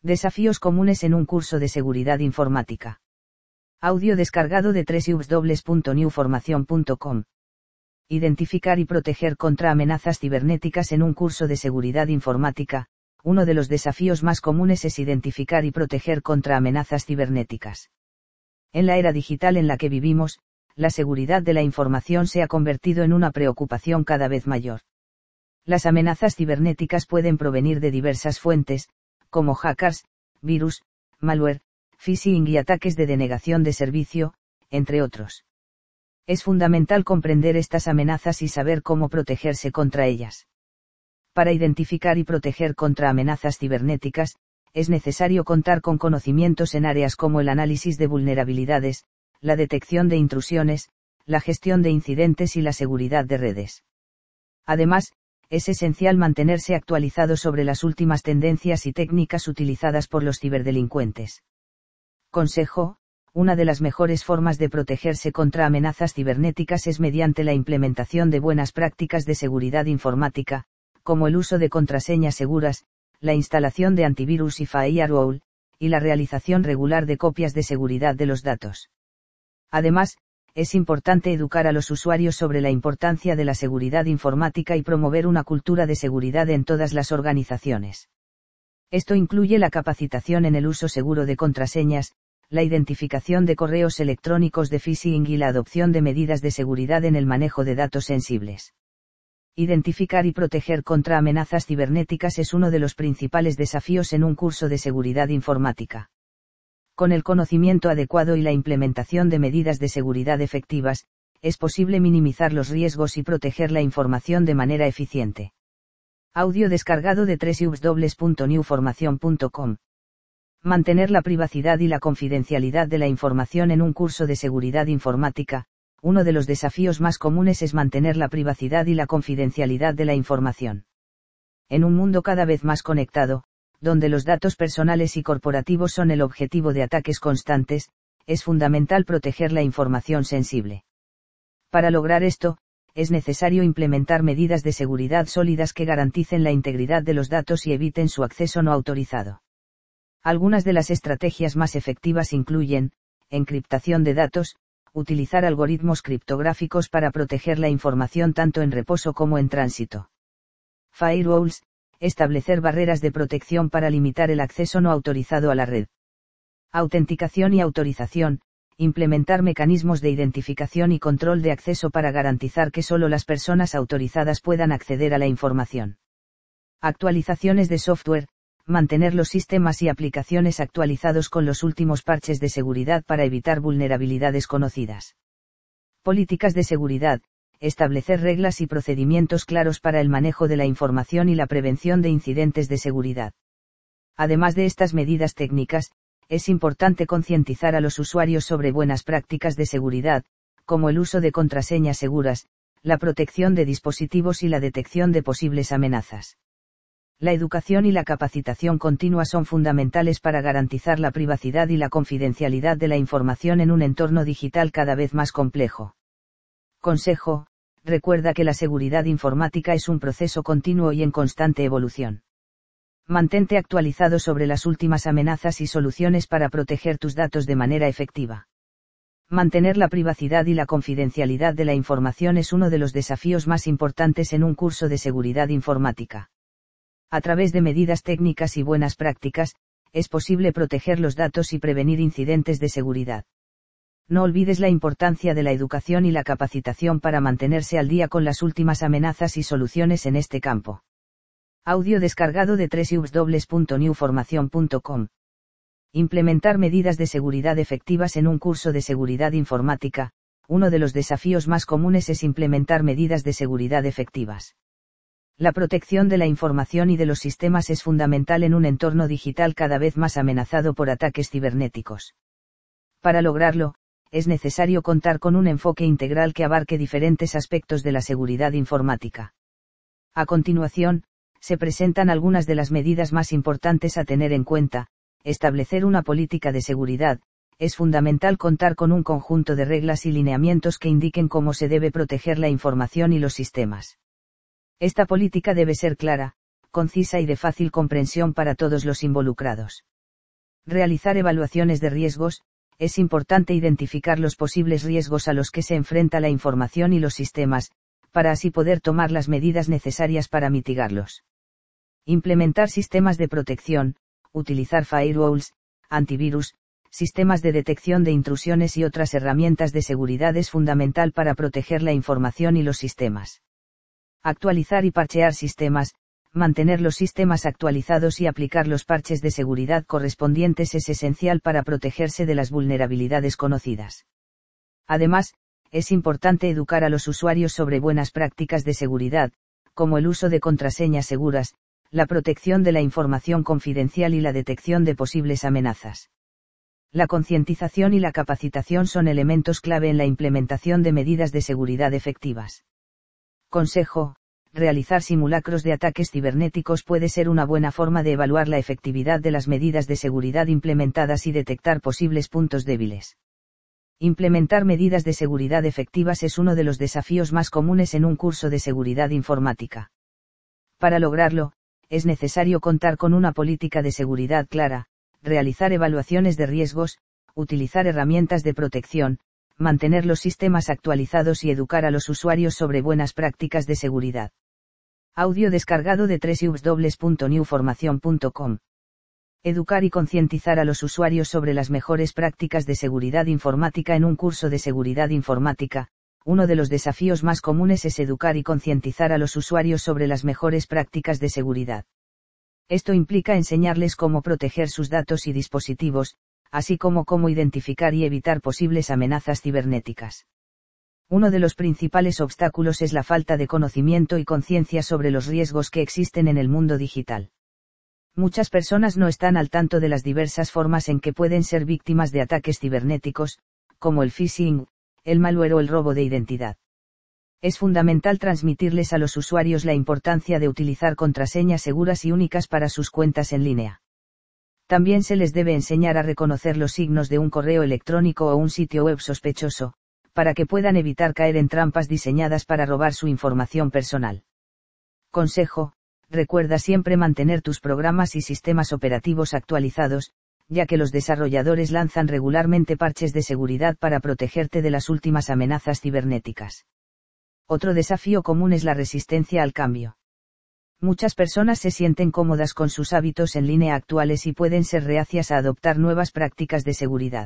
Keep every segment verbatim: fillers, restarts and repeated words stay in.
Desafíos comunes en un curso de seguridad informática. Audio descargado de doble u doble u doble u punto new formación punto com. Identificar y proteger contra amenazas cibernéticas en un curso de seguridad informática. Uno de los desafíos más comunes es identificar y proteger contra amenazas cibernéticas. En la era digital en la que vivimos, la seguridad de la información se ha convertido en una preocupación cada vez mayor. Las amenazas cibernéticas pueden provenir de diversas fuentes, como hackers, virus, malware, phishing y ataques de denegación de servicio, entre otros. Es fundamental comprender estas amenazas y saber cómo protegerse contra ellas. Para identificar y proteger contra amenazas cibernéticas, es necesario contar con conocimientos en áreas como el análisis de vulnerabilidades, la detección de intrusiones, la gestión de incidentes y la seguridad de redes. Además, es esencial mantenerse actualizado sobre las últimas tendencias y técnicas utilizadas por los ciberdelincuentes. Consejo: una de las mejores formas de protegerse contra amenazas cibernéticas es mediante la implementación de buenas prácticas de seguridad informática, como el uso de contraseñas seguras, la instalación de antivirus y firewall, y la realización regular de copias de seguridad de los datos. Además, es importante educar a los usuarios sobre la importancia de la seguridad informática y promover una cultura de seguridad en todas las organizaciones. Esto incluye la capacitación en el uso seguro de contraseñas, la identificación de correos electrónicos de phishing y la adopción de medidas de seguridad en el manejo de datos sensibles. Identificar y proteger contra amenazas cibernéticas es uno de los principales desafíos en un curso de seguridad informática. Con el conocimiento adecuado y la implementación de medidas de seguridad efectivas, es posible minimizar los riesgos y proteger la información de manera eficiente. Audio descargado de doble u doble u doble u punto new formación punto com. Mantener la privacidad y la confidencialidad de la información en un curso de seguridad informática. Uno de los desafíos más comunes es mantener la privacidad y la confidencialidad de la información. En un mundo cada vez más conectado, donde los datos personales y corporativos son el objetivo de ataques constantes, es fundamental proteger la información sensible. Para lograr esto, es necesario implementar medidas de seguridad sólidas que garanticen la integridad de los datos y eviten su acceso no autorizado. Algunas de las estrategias más efectivas incluyen: encriptación de datos, utilizar algoritmos criptográficos para proteger la información tanto en reposo como en tránsito. Firewalls, establecer barreras de protección para limitar el acceso no autorizado a la red. Autenticación y autorización, implementar mecanismos de identificación y control de acceso para garantizar que solo las personas autorizadas puedan acceder a la información. Actualizaciones de software, mantener los sistemas y aplicaciones actualizados con los últimos parches de seguridad para evitar vulnerabilidades conocidas. Políticas de seguridad, establecer reglas y procedimientos claros para el manejo de la información y la prevención de incidentes de seguridad. Además de estas medidas técnicas, es importante concientizar a los usuarios sobre buenas prácticas de seguridad, como el uso de contraseñas seguras, la protección de dispositivos y la detección de posibles amenazas. La educación y la capacitación continua son fundamentales para garantizar la privacidad y la confidencialidad de la información en un entorno digital cada vez más complejo. Consejo: recuerda que la seguridad informática es un proceso continuo y en constante evolución. Mantente actualizado sobre las últimas amenazas y soluciones para proteger tus datos de manera efectiva. Mantener la privacidad y la confidencialidad de la información es uno de los desafíos más importantes en un curso de seguridad informática. A través de medidas técnicas y buenas prácticas, es posible proteger los datos y prevenir incidentes de seguridad. No olvides la importancia de la educación y la capacitación para mantenerse al día con las últimas amenazas y soluciones en este campo. Audio descargado de doble u doble u doble u punto new formación punto com. Implementar medidas de seguridad efectivas en un curso de seguridad informática. Uno de los desafíos más comunes es implementar medidas de seguridad efectivas. La protección de la información y de los sistemas es fundamental en un entorno digital cada vez más amenazado por ataques cibernéticos. Para lograrlo, es necesario contar con un enfoque integral que abarque diferentes aspectos de la seguridad informática. A continuación, se presentan algunas de las medidas más importantes a tener en cuenta. Establecer una política de seguridad. Es fundamental contar con un conjunto de reglas y lineamientos que indiquen cómo se debe proteger la información y los sistemas. Esta política debe ser clara, concisa y de fácil comprensión para todos los involucrados. Realizar evaluaciones de riesgos. Es importante identificar los posibles riesgos a los que se enfrenta la información y los sistemas, para así poder tomar las medidas necesarias para mitigarlos. Implementar sistemas de protección, utilizar firewalls, antivirus, sistemas de detección de intrusiones y otras herramientas de seguridad es fundamental para proteger la información y los sistemas. Actualizar y parchear sistemas. Mantener los sistemas actualizados y aplicar los parches de seguridad correspondientes es esencial para protegerse de las vulnerabilidades conocidas. Además, es importante educar a los usuarios sobre buenas prácticas de seguridad, como el uso de contraseñas seguras, la protección de la información confidencial y la detección de posibles amenazas. La concientización y la capacitación son elementos clave en la implementación de medidas de seguridad efectivas. Consejo: realizar simulacros de ataques cibernéticos puede ser una buena forma de evaluar la efectividad de las medidas de seguridad implementadas y detectar posibles puntos débiles. Implementar medidas de seguridad efectivas es uno de los desafíos más comunes en un curso de seguridad informática. Para lograrlo, es necesario contar con una política de seguridad clara, realizar evaluaciones de riesgos, utilizar herramientas de protección, mantener los sistemas actualizados y educar a los usuarios sobre buenas prácticas de seguridad. Audio descargado de doble u doble u doble u punto new formación punto com. Educar y concientizar a los usuarios sobre las mejores prácticas de seguridad informática en un curso de seguridad informática. Uno de los desafíos más comunes es educar y concientizar a los usuarios sobre las mejores prácticas de seguridad. Esto implica enseñarles cómo proteger sus datos y dispositivos, así como cómo identificar y evitar posibles amenazas cibernéticas. Uno de los principales obstáculos es la falta de conocimiento y conciencia sobre los riesgos que existen en el mundo digital. Muchas personas no están al tanto de las diversas formas en que pueden ser víctimas de ataques cibernéticos, como el phishing, el malware o el robo de identidad. Es fundamental transmitirles a los usuarios la importancia de utilizar contraseñas seguras y únicas para sus cuentas en línea. También se les debe enseñar a reconocer los signos de un correo electrónico o un sitio web sospechoso, para que puedan evitar caer en trampas diseñadas para robar su información personal. Consejo: recuerda siempre mantener tus programas y sistemas operativos actualizados, ya que los desarrolladores lanzan regularmente parches de seguridad para protegerte de las últimas amenazas cibernéticas. Otro desafío común es la resistencia al cambio. Muchas personas se sienten cómodas con sus hábitos en línea actuales y pueden ser reacias a adoptar nuevas prácticas de seguridad.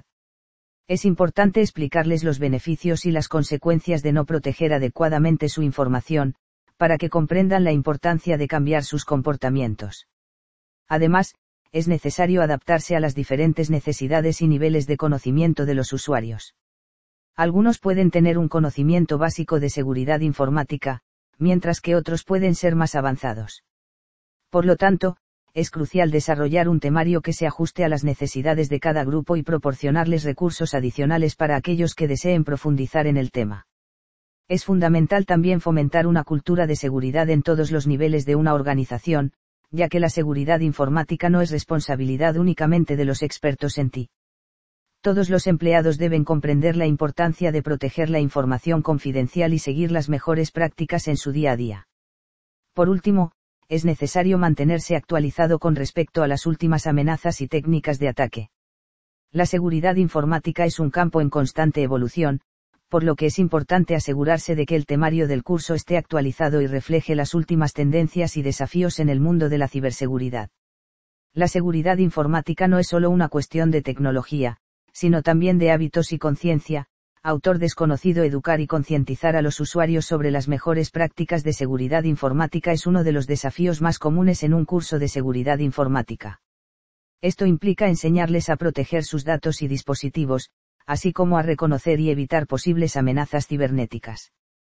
Es importante explicarles los beneficios y las consecuencias de no proteger adecuadamente su información, para que comprendan la importancia de cambiar sus comportamientos. Además, es necesario adaptarse a las diferentes necesidades y niveles de conocimiento de los usuarios. Algunos pueden tener un conocimiento básico de seguridad informática, mientras que otros pueden ser más avanzados. Por lo tanto, es crucial desarrollar un temario que se ajuste a las necesidades de cada grupo y proporcionarles recursos adicionales para aquellos que deseen profundizar en el tema. Es fundamental también fomentar una cultura de seguridad en todos los niveles de una organización, ya que la seguridad informática no es responsabilidad únicamente de los expertos en ti. Todos los empleados deben comprender la importancia de proteger la información confidencial y seguir las mejores prácticas en su día a día. Por último, es necesario mantenerse actualizado con respecto a las últimas amenazas y técnicas de ataque. La seguridad informática es un campo en constante evolución, por lo que es importante asegurarse de que el temario del curso esté actualizado y refleje las últimas tendencias y desafíos en el mundo de la ciberseguridad. La seguridad informática no es solo una cuestión de tecnología, sino también de hábitos y conciencia. Autor desconocido: educar y concientizar a los usuarios sobre las mejores prácticas de seguridad informática es uno de los desafíos más comunes en un curso de seguridad informática. Esto implica enseñarles a proteger sus datos y dispositivos, así como a reconocer y evitar posibles amenazas cibernéticas.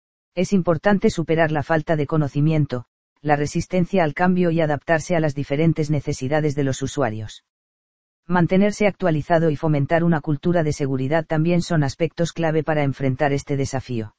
Es importante superar la falta de conocimiento, la resistencia al cambio y adaptarse a las diferentes necesidades de los usuarios. Mantenerse actualizado y fomentar una cultura de seguridad también son aspectos clave para enfrentar este desafío.